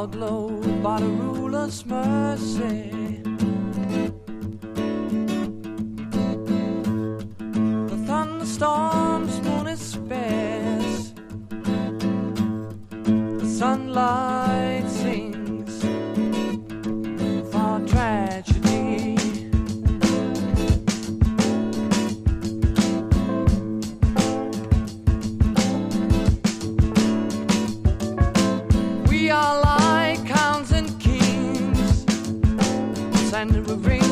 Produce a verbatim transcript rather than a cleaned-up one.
all glow by the ruler's mercy. The thunderstorms, moon is spares. The sunlight sings for tragedy. We are like counts and kings, and we bring